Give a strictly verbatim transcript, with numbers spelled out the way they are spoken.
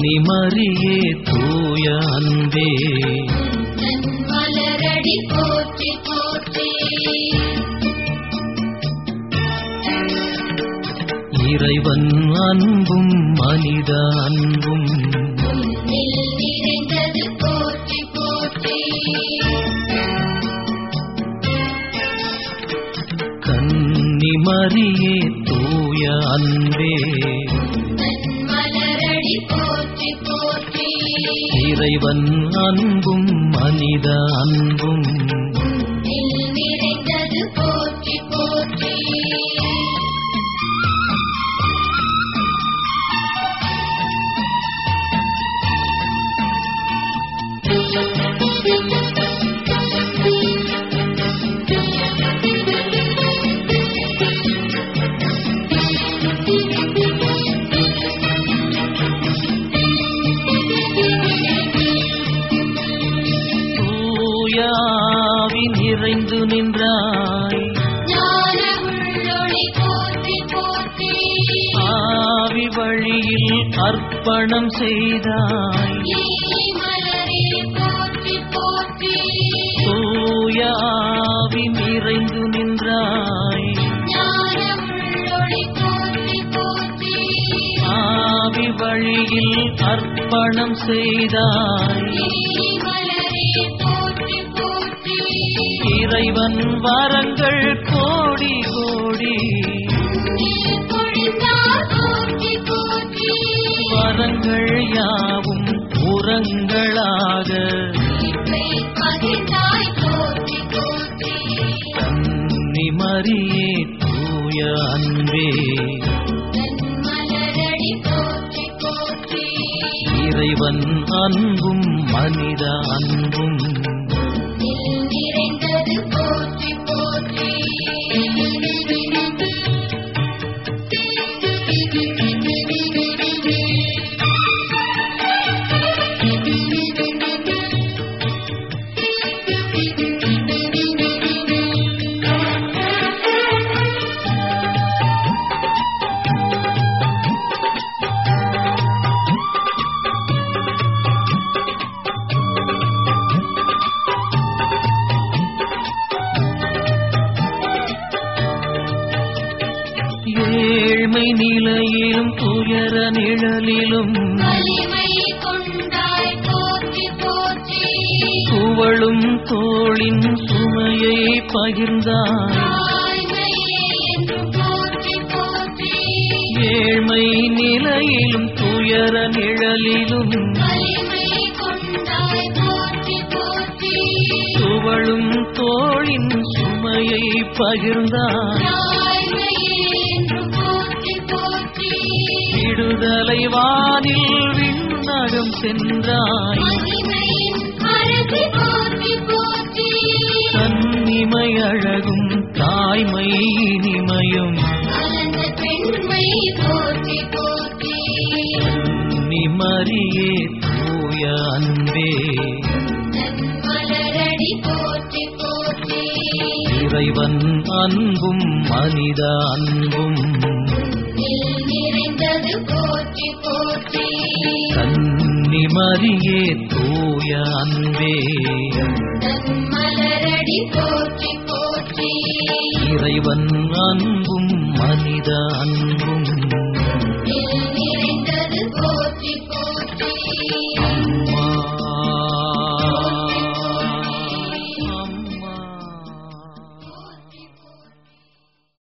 கன்னிமரியே தூய அன்பே மலரடி போற்றி போற்றி. இறைவன் அன்பும் மனித அன்பும் நிறைந்தது போற்றி போற்றி. கன்னிமரியே தூய அன்பே மலரடி போற்றி போற்றி. இறைவன் அன்பும் மனித அன்பும் நிறைந்தது போற்றி போற்றி. தூயாவி நிறைந்து நின்றாய் ஞான உள்ளொளி போற்றி போற்றி. ஆவி வழியில் அர்ப்பணம் செய்தாய் மலரே போற்றி போற்றி. தூயாவி நிறைந்து நின்றாய் ஞான உள்ளொளி போற்றி போற்றி. ஆவி வழியில் அர்ப்பணம் செய்தாய் மலரே போற்றி போற்றி. இறைவன் வரங்கள் கோடி கோடி பொழிந்தார் போற்றி போற்றி. வரங்கள் யாவும் உரங்களாக இவை பகிர்ந்தாய் போற்றி போற்றி. கன்னிமரியே தூய அன்பே மலரடி போற்றி போற்றி. இறைவன் அன்பும் மனித அன்பும் நிறைந்தது போற்றி போற்றி. ஏழ்மை நிலையிலும் துயர நிழலிலும் வலிமை கொண்டாய் போற்றி போற்றி. துவளும் தோளின் சுமையை பகிர்ந்தாய் தாய்மையே என்று போற்றி போற்றி. ஏழ்மை நிலையிலும் துயர நிழலிலும் வலிமை கொண்டாய் போற்றி போற்றி. துவளும் தோளின் சுமையை பகிர்ந்தாய் தாய்மையே என்று போற்றி போற்றி. விடுதலை வானில் விண்ணகம் சென்றாய் மகிமையின் அரசி போற்றி போற்றி. கன்னிமை அழகும் தாய்மை இனிமையும் கலந்த பெண்மை போற்றி போற்றி. கன்னிமரியே தூய அன்பே மலரடி போற்றி போற்றி. இறைவன் அன்பும் மனித அன்பும் நிறைந்தது போற்றி போற்றி. கன்னிமரியே தூய அன்பே மலரடி போற்றி போற்றி. இறைவன் அன்பும் மனித அன்பும்